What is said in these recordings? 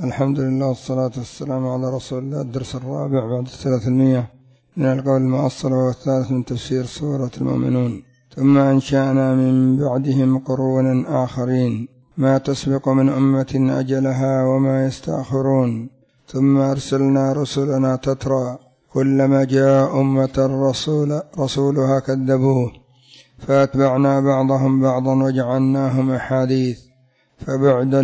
الحمد لله والصلاة والسلام على رسول الله. الدرس الرابع بعد 300 من القول المؤصل، والثالث من تفسير سورة المؤمنون. ثم أنشأنا من بعدهم قرونا آخرين ما تسبق من أمة أجلها وما يستأخرون. ثم أرسلنا رسلنا تترى كلما جاء أمة رسولها كذبوه فأتبعنا بعضهم بعضا وجعلناهم أحاديث فبعدا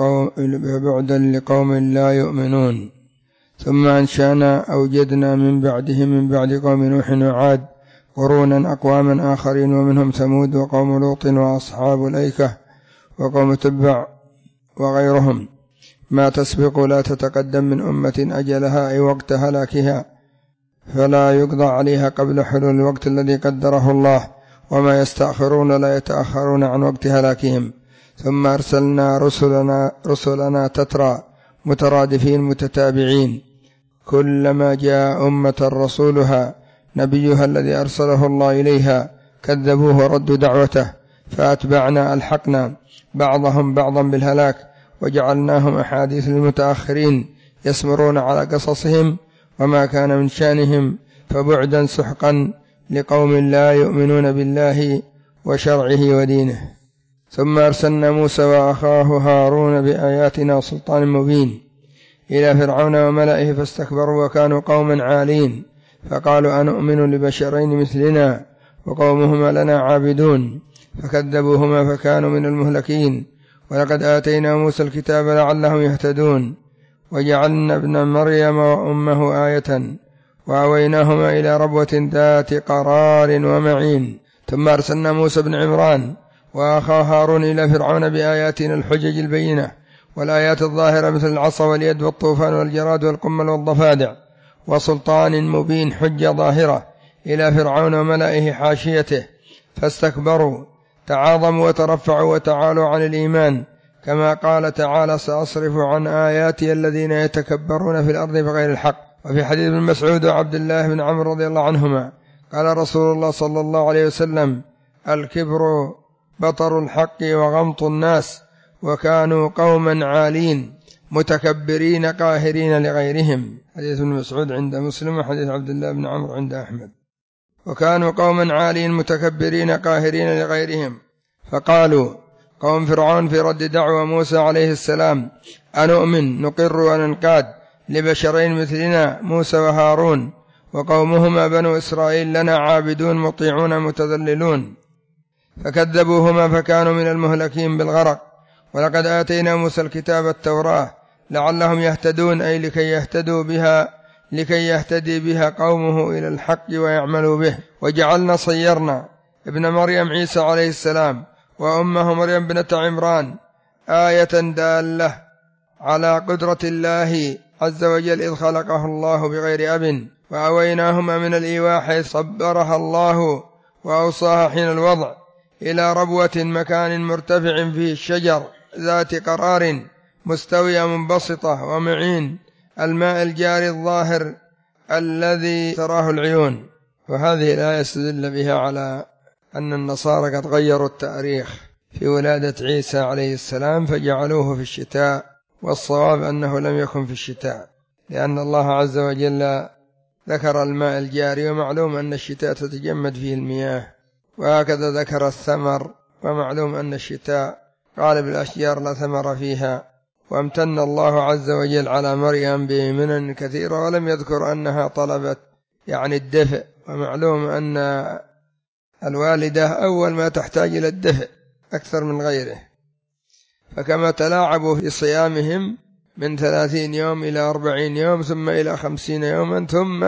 لقوم لا يؤمنون. ثم أنشأنا أوجدنا من بعدهم من بعد قوم نوح وعاد قرونا أقواما آخرين، ومنهم ثمود وقوم لوط وأصحاب الأيكة وقوم تبع وغيرهم، ما تسبق لا تتقدم من أمة أجلها أي وقت هلاكها، فلا يقضى عليها قبل حلول الوقت الذي قدره الله، وما يستأخرون لا يتأخرون عن وقت هلاكهم. ثم أرسلنا رسلنا تترى مترادفين متتابعين، كلما جاء أمة رسولها نبيها الذي أرسله الله إليها كذبوه وردوا دعوته، فأتبعنا ألحقنا بعضهم بعضا بالهلاك وجعلناهم أحاديث للمتأخرين يسمرون على قصصهم وما كان من شأنهم، فبعدا سحقا لقوم لا يؤمنون بالله وشرعه ودينه. ثم أرسلنا موسى وأخاه هارون بآياتنا وسلطان مبين إلى فرعون وملئه فاستكبروا وكانوا قوما عالين، فقالوا أنؤمن لبشرين مثلنا وقومهما لنا عابدون، فكذبوهما فكانوا من المهلكين. ولقد آتينا موسى الكتاب لعلهم يهتدون، وجعلنا ابن مريم وأمه آية وأويناهما إلى ربوة ذات قرار ومعين. ثم أرسلنا موسى بن عمران وأخاه هارون إلى فرعون بآياتنا الحجج البينة والآيات الظاهرة مثل العصا واليد والطوفان والجراد والقمل والضفادع، وسلطان مبين حجة ظاهرة إلى فرعون وملئه حاشيته، فاستكبروا تعاظموا وترفعوا وتعالوا عن الإيمان، كما قال تعالى سأصرف عن آياتي الذين يتكبرون في الأرض بغير الحق. وفي حديث ابن مسعود وعبد الله بن عمرو رضي الله عنهما قال رسول الله صلى الله عليه وسلم الكبر بطر الحق وغمط الناس، وكانوا قوما عالين متكبرين قاهرين لغيرهم. حديث ابن مسعود عند مسلم وحديث عبد الله بن عمرو عند أحمد. وكانوا قوما عالين متكبرين قاهرين لغيرهم. فقالوا قوم فرعون في رد دعوة موسى عليه السلام أنؤمن نقر وننقاد لبشرين مثلنا موسى وهارون وقومهما بنو إسرائيل لنا عابدون مطيعون متذللون، فكذبوهما فكانوا من المهلكين بالغرق. ولقد آتينا موسى الكتاب التوراة لعلهم يهتدون أي لكي يهتدي بها قومه إلى الحق ويعملوا به. وجعلنا صيرنا ابن مريم عيسى عليه السلام وأمه مريم بنت عمران آية دالة على قدرة الله عز وجل إذ خلقه الله بغير أب، وأويناهما من الإيواء حيث صبرها الله وأوصاها حين الوضع إلى ربوة مكان مرتفع فيه الشجر ذات قرار مستوية منبسطة ومعين الماء الجاري الظاهر الذي تراه العيون. وهذه الآية يستدل بها على أن النصارى قد غيروا التاريخ في ولادة عيسى عليه السلام فجعلوه في الشتاء، والصواب أنه لم يكن في الشتاء، لأن الله عز وجل ذكر الماء الجاري، ومعلوم أن الشتاء تتجمد فيه المياه، وهكذا ذكر الثمر، ومعلوم أن الشتاء غالب الأشجار لا ثمر فيها. وامتن الله عز وجل على مريم بمنن كثيرة ولم يذكر أنها طلبت الدفء، ومعلوم أن الوالدة أول ما تحتاج إلى الدفء أكثر من غيره. فكما تلاعبوا في صيامهم من 30 يوم إلى 40 يوم ثم إلى 50 يوما، ثم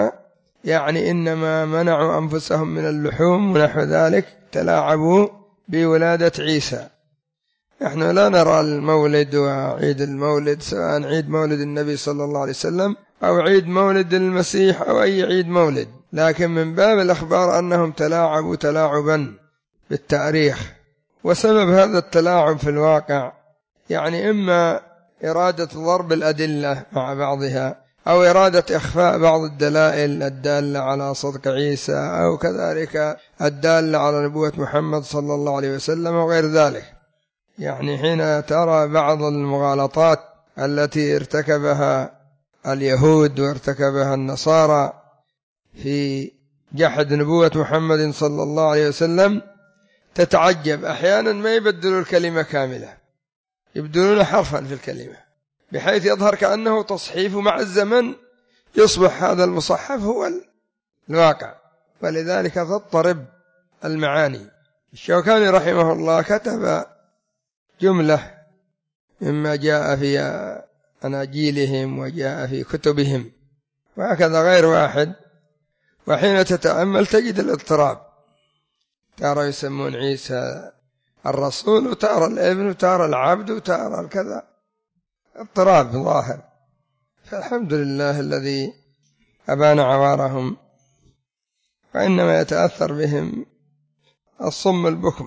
إنما منعوا أنفسهم من اللحوم ونحو ذلك، تلاعبوا بولادة عيسى. نحن لا نرى المولد وعيد المولد، سواء عيد مولد النبي صلى الله عليه وسلم أو عيد مولد المسيح أو أي عيد مولد، لكن من باب الأخبار أنهم تلاعبوا تلاعبا بالتاريخ. وسبب هذا التلاعب في الواقع إما إرادة ضرب الأدلة مع بعضها، أو إرادة إخفاء بعض الدلائل الدالة على صدق عيسى، أو كذلك الدالة على نبوة محمد صلى الله عليه وسلم وغير ذلك. حين ترى بعض المغالطات التي ارتكبها اليهود وارتكبها النصارى في جحد نبوة محمد صلى الله عليه وسلم، تتعجب أحيانا ما يبدلوا الكلمة كاملة، يبدلون حرفا في الكلمة بحيث يظهر كأنه تصحيف، مع الزمن يصبح هذا المصحف هو الواقع، ولذلك تضطرب المعاني. الشوكاني رحمه الله كتب جملة مما جاء في أناجيلهم وجاء في كتبهم، وهكذا غير واحد، وحين تتأمل تجد الاضطراب، ترى يسمون عيسى الرسول، وترى الابن، وترى العبد، وترى الكذا، اضطراب ظاهر. فالحمد لله الذي أبان عوارهم، وإنما يتأثر بهم الصم البكم،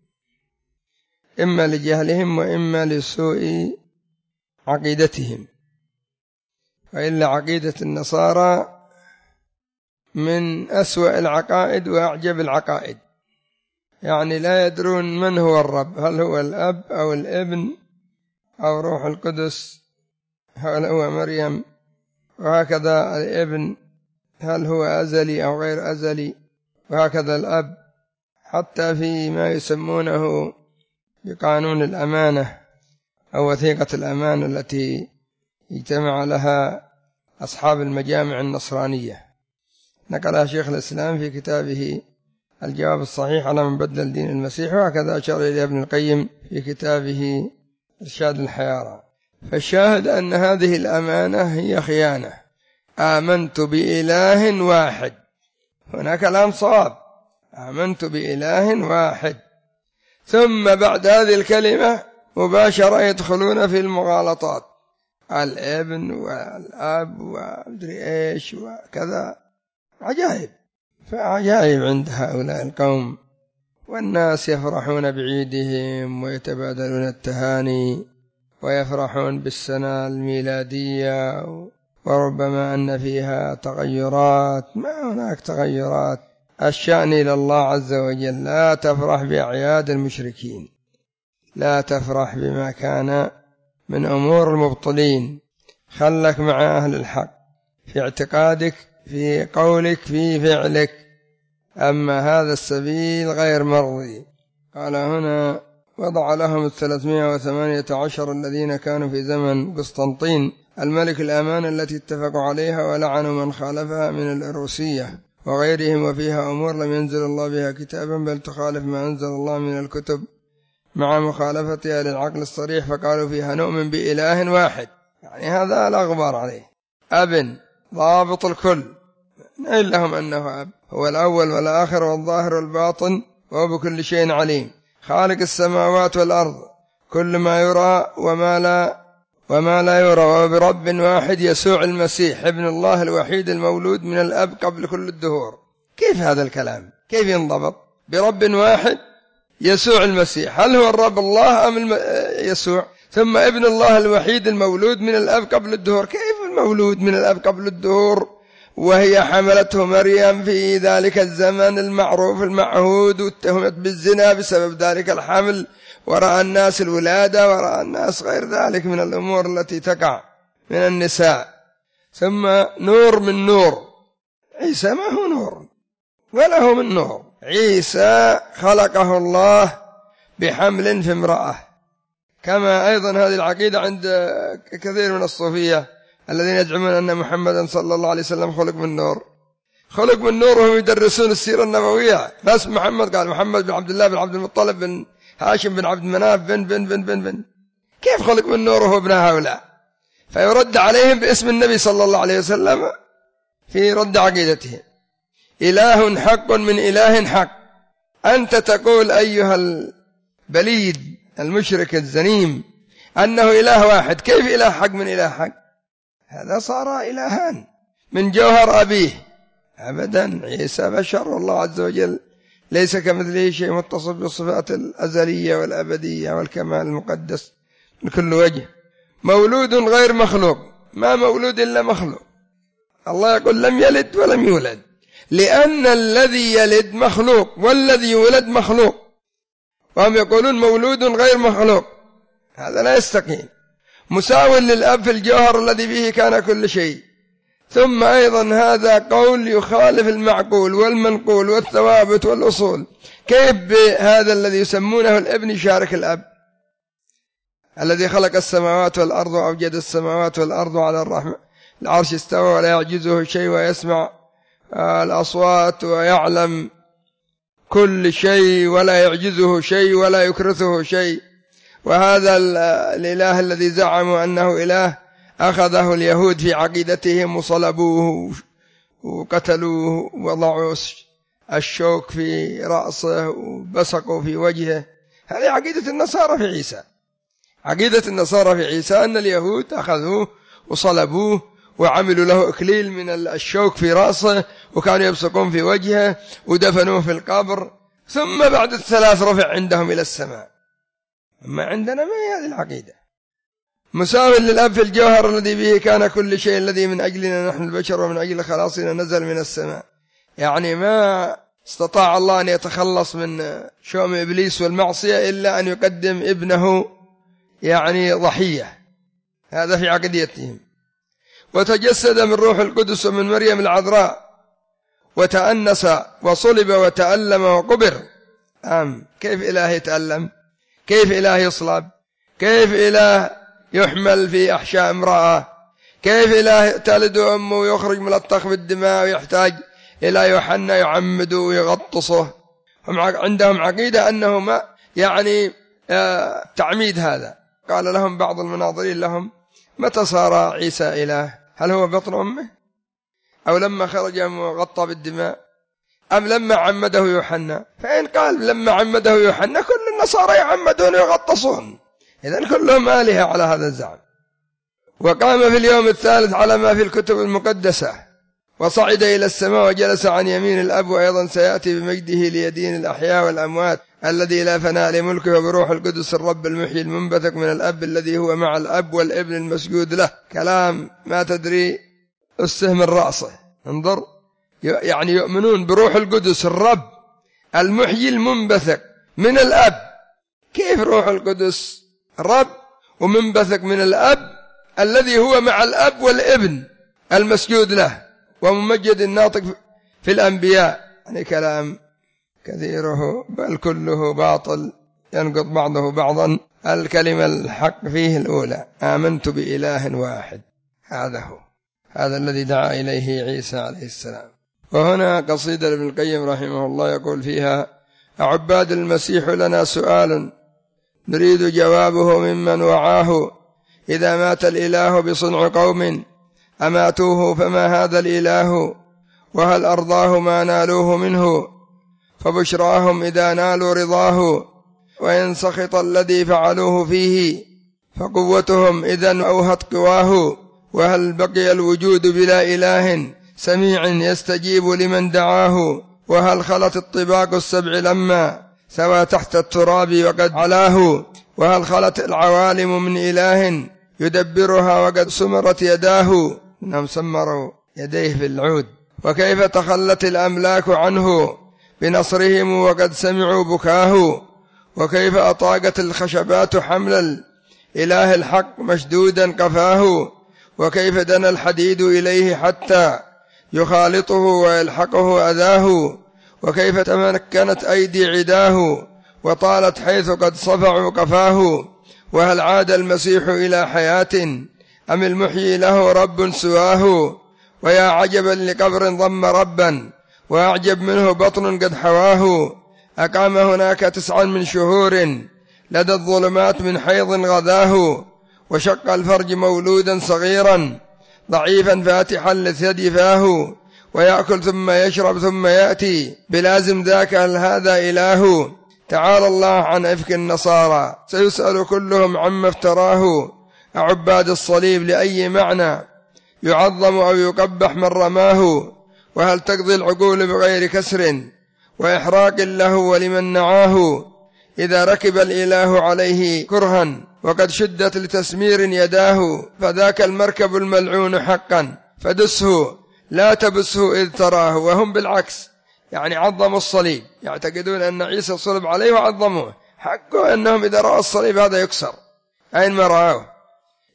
إما لجهلهم وإما لسوء عقيدتهم. وإلا عقيدة النصارى من أسوأ العقائد وأعجب العقائد، يعني لا يدرون من هو الرب، هل هو الأب أو الابن أو روح القدس، هل هو مريم، وهكذا الابن هل هو أزلي أو غير أزلي، وهكذا الأب، حتى فيما يسمونه بقانون الأمانة أو وثيقة الأمانة التي اجتمع لها أصحاب المجامع النصرانية، نقلها شيخ الإسلام في كتابه الجواب الصحيح على من بدل دين المسيح، وهكذا أشار إليه ابن القيم في كتابه إرشاد الحيارى. فالشاهد أن هذه الأمانة هي خيانة. آمنت بإله واحد، هناك كلام صواب، آمنت بإله واحد، ثم بعد هذه الكلمة مباشرة يدخلون في المغالطات، الابن والأب ومدري إيش وكذا، عجائب. فعجائب عند هؤلاء القوم، والناس يفرحون بعيدهم ويتبادلون التهاني ويفرحون بالسنة الميلادية، وربما أن فيها تغيرات. ما هناك تغيرات، الشأن إلى الله عز وجل. لا تفرح بأعياد المشركين، لا تفرح بما كان من أمور المبطلين، خلك مع أهل الحق في اعتقادك، في قولك، في فعلك. أما هذا السبيل غير مرضي. قال هنا وضع لهم 318 الذين كانوا في زمن قسطنطين الملك الأمانة التي اتفقوا عليها، ولعنوا من خالفها من الأروسية وغيرهم، وفيها أمور لم ينزل الله بها كتابا، بل تخالف ما أنزل الله من الكتب مع مخالفتها للعقل الصريح، فقالوا فيها نؤمن بإله واحد، يعني هذا لا غبار عليه، أب ضابط الكل، نقل لهم أنه أب، هو الأول والآخر والظاهر والباطن، وهو بكل شيء عليم، خالق السماوات والأرض، كل ما يرى وما لا يرى، وبرب واحد يسوع المسيح ابن الله الوحيد المولود من الأب قبل كل الدهور. كيف هذا الكلام؟ كيف ينضبط؟ برب واحد يسوع المسيح، هل هو الرب الله أم يسوع؟ ثم ابن الله الوحيد المولود من الأب قبل الدهور. كيف المولود من الأب قبل الدهور وهي حملته مريم في ذلك الزمن المعروف المعهود، واتهمت بالزنا بسبب ذلك الحمل، ورأى الناس الولادة، ورأى الناس غير ذلك من الأمور التي تقع من النساء. ثم نور من نور، عيسى ما هو نور ولا هو من نور، عيسى خلقه الله بحمل في امرأة. كما أيضا هذه العقيدة عند كثير من الصوفية الذين يزعمون أن محمدا صلى الله عليه وسلم خلق من نور، خلق من نور، وهم يدرسون السيرة النبوية. بس محمد قال محمد بن عبد الله بن عبد المطلب بن هاشم بن عبد مناف بن بن بن بن بن كيف خلق من نور وهو ابن هؤلاء؟ فيرد عليهم باسم النبي صلى الله عليه وسلم في رد عقيدتهم. إله حق من إله حق. أنت تقول أيها البليد المشرك الزنيم أنه إله واحد، كيف إله حق من إله حق؟ هذا صار إلهان من جوهر أبيه. أبدا، عيسى بشر، والله عز وجل ليس كمثله شيء، متصف بالصفات الأزلية والأبدية والكمال المقدس من كل وجه، مولود غير مخلوق، ما مولود إلا مخلوق. الله يقول لم يلد ولم يولد، لأن الذي يلد مخلوق والذي يولد مخلوق، وهم يقولون مولود غير مخلوق، هذا لا يستقيم. مساو للأب في الجوهر الذي به كان كل شيء. ثم أيضا هذا قول يخالف المعقول والمنقول والثوابت والأصول. كيف بهذا الذي يسمونه الابن يشارك الأب الذي خلق السماوات والأرض وأوجد السماوات والأرض على العرش استوى ولا يعجزه شيء ويسمع الأصوات ويعلم كل شيء ولا يعجزه شيء ولا يكرثه شيء. وهذا الإله الذي زعموا أنه إله أخذه اليهود في عقيدتهم وصلبوه وقتلوه ووضعوا الشوك في رأسه وبصقوا في وجهه. هذه عقيدة النصارى في عيسى. عقيدة النصارى في عيسى أن اليهود أخذوه وصلبوه وعملوا له إكليل من الشوك في رأسه وكانوا يبصقون في وجهه ودفنوه في القبر، ثم بعد 3 رفع عندهم إلى السماء. أما عندنا ما هي هذه العقيدة. مساو للأب في الجوهر الذي به كان كل شيء الذي من أجلنا نحن البشر ومن أجل خلاصنا نزل من السماء. يعني ما استطاع الله أن يتخلص من شؤم إبليس والمعصية إلا أن يقدم ابنه يعني ضحية. هذا في عقيدتهم. وتجسد من روح القدس ومن مريم العذراء وتأنس وصلب وتألم وقبر. كيف إله يتألم؟ كيف إله يصلب؟ كيف إله يحمل في أحشاء امرأة؟ كيف إله تلد أمه ويخرج ملطخ بالدماء ويحتاج إلى يوحنا يعمده ويغطسه؟ هم عندهم عقيدة أنه ما يعني تعميد. هذا قال لهم بعض المناظرين لهم: متى صار عيسى إله؟ هل هو بطن أمه؟ أو لما خرج مغطى بالدماء؟ أم لما عمده يوحنا؟ فإن قال لما عمده يوحنا كل النصارى يعمدون ويغطسون، إذن كلهم آلهة على هذا الزعم. وقام في اليوم الثالث على ما في الكتب المقدسة وصعد إلى السماء وجلس عن يمين الأب، وأيضا سيأتي بمجده ليدين الأحياء والأموات الذي لا فناء لملكه، وبروح القدس الرب المحيي المنبثق من الأب الذي هو مع الأب والابن المسجود له. كلام ما تدري أسه من رأسه. انظر، يعني يؤمنون بروح القدس الرب المحيي المنبثق من الأب. كيف روح القدس رب ومنبثق من الأب الذي هو مع الأب والابن المسجود له وممجد الناطق في الأنبياء؟ يعني كلام كثيره بل كله باطل ينقض بعضه بعضا. الكلمة الحق فيه الأولى: آمنت بإله واحد. هذا الذي دعا إليه عيسى عليه السلام. وهنا قصيدة لابن القيم رحمه الله يقول فيها: أعباد المسيح لنا سؤال نريد جوابه ممن وعاه، إذا مات الإله بصنع قوم أماتوه فما هذا الإله، وهل أرضاه ما نالوه منه، فبشراهم إذا نالوا رضاه، وإن سخط الذي فعلوه فيه فقوتهم إذن أوهت قواه، وهل بقي الوجود بلا إله سميع يستجيب لمن دعاه، وهل خلت الطباق السبع لما سوى تحت التراب وقد علاه، وهل خلت العوالم من إله يدبرها وقد سمرت يداه، إنهم سمروا يديه في العود، وكيف تخلت الأملاك عنه بنصرهم وقد سمعوا بكاه، وكيف أطاقت الخشبات حمل الإله الحق مشدودا قفاه، وكيف دنا الحديد إليه حتى يخالطه ويلحقه أذاه، وكيف تمكنت أيدي عداه وطالت حيث قد صفعوا قفاه، وهل عاد المسيح إلى حياة أم المحيي له رب سواه، ويا عجبا لقبر ضم ربا وأعجب منه بطن قد حواه، أقام هناك 9 من شهور لدى الظلمات من حيض غذاه، وشق الفرج مولودا صغيرا ضعيفا فاتحا لثدي فاه، ويأكل ثم يشرب ثم يأتي بلازم ذاك هل هذا إله، تعالى الله عن إفك النصارى سيسأل كلهم عما افتراه، أعباد الصليب لأي معنى يعظم أو يقبح من رماه، وهل تقضي العقول بغير كسر وإحراق له ولمن نعاه، إذا ركب الإله عليه كرها وقد شدت لتسمير يداه، فذاك المركب الملعون حقا فدسه لا تبسه إذ تراه. وهم بالعكس يعني عظموا الصليب، يعتقدون أن عيسى صلب عليه وعظموه، حقه أنهم إذا رأوا الصليب هذا يكسر أين ما رأوه،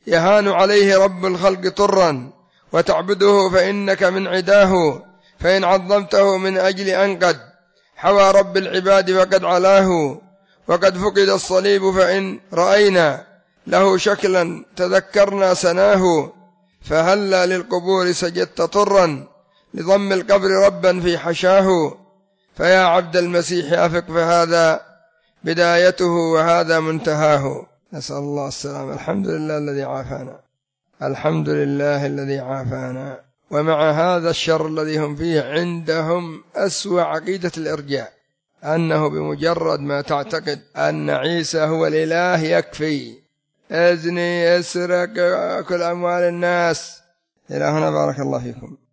يهان عليه رب الخلق طرا وتعبده فإنك من عداه، فإن عظمته من أجل أن قد حوى رب العباد وقد علاه، وقد فقد الصليب فإن رأينا له شكلا تذكرنا سناه، فهلا للقبور سجدت طرا لضم القبر ربا في حشاه، فيا عبد المسيح أفق فهذا بدايته وهذا منتهاه. نسأل الله السلامة. الحمد لله الذي عافانا، الحمد لله الذي عافانا. ومع هذا الشر الذي هم فيه عندهم أسوأ عقيدة الإرجاء، أنه بمجرد ما تعتقد أن عيسى هو الإله يكفي، أزني، أسرق، أكل أموال الناس. إلى هنا بارك الله فيكم.